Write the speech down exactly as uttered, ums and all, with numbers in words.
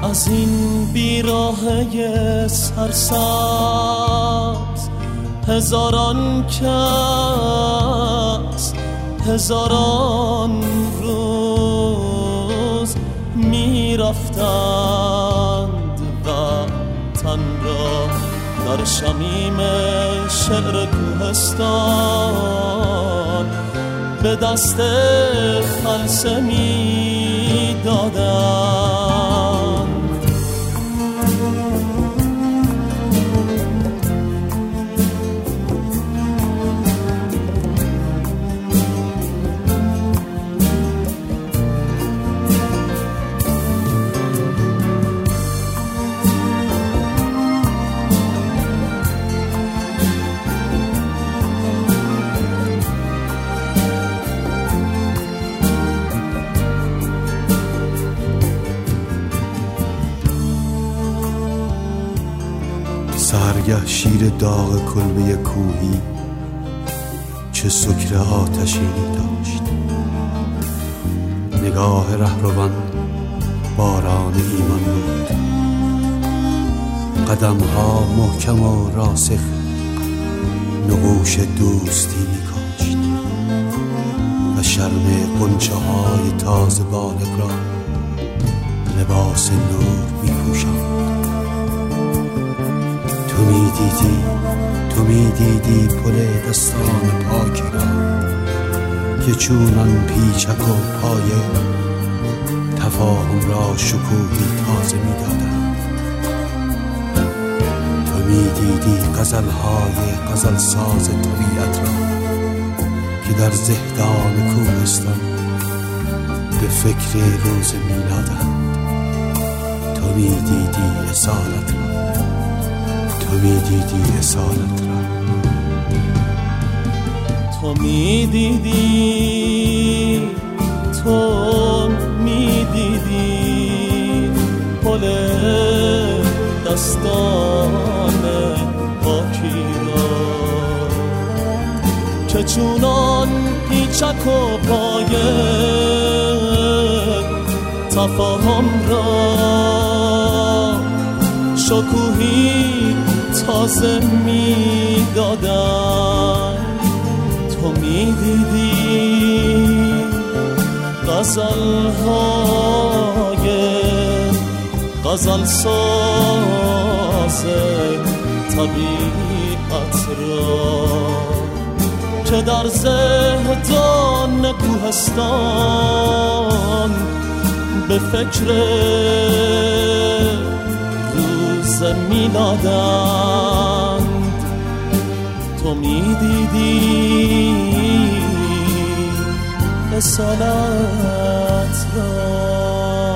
از این بیراهه سرسبز هزاران کس هزاران روز می رفتند وطن را در شمیم شعر کوهستان به دست خلسه می دادند. سحرگه شیر داغ کلبه کوهی چه سکر آتشینی داشت. نگاه رهروان باران ایمان بود، قدمها محکم و راسخ نقوش دوستی می کاشت و شرم غنچه های تازه بالغ را لباس نور می پوشاند. تو می دیدی تو می دیدی پل دستان پاکی را که چونان پیچک و پایه تفاهم را شکوهی تازه می دادند. تو می دیدی غزلهای غزل ساز طبیعت را که در زهدان کوهستان به فکر روز میلادند. تو می دیدی اصالت را تو می دیدی اصالت را تو می دیدی تو می دیدی پل دستان پاکی را که چونان پیچک و پایه تفاهم را شکوهی تازه می دادن. تو می دیدی غزلهای غزل ساز طبیعت را که در زهدان کوهستان به فکر روز میلادند. تو می دیدی اصالت را